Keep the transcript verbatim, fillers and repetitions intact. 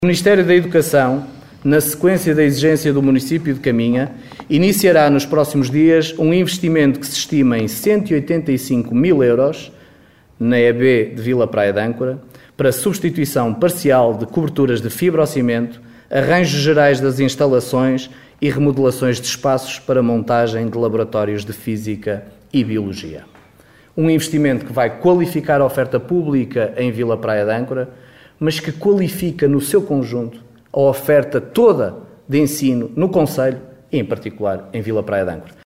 O Ministério da Educação, na sequência da exigência do município de Caminha, iniciará nos próximos dias um investimento que se estima em cento e oitenta e cinco mil euros na E B de Vila Praia de Âncora para substituição parcial de coberturas de fibrocimento, arranjos gerais das instalações e remodelações de espaços para montagem de laboratórios de Física e Biologia. Um investimento que vai qualificar a oferta pública em Vila Praia de Âncora, mas que qualifica no seu conjunto a oferta toda de ensino no concelho e, em particular, em Vila Praia de Âncora.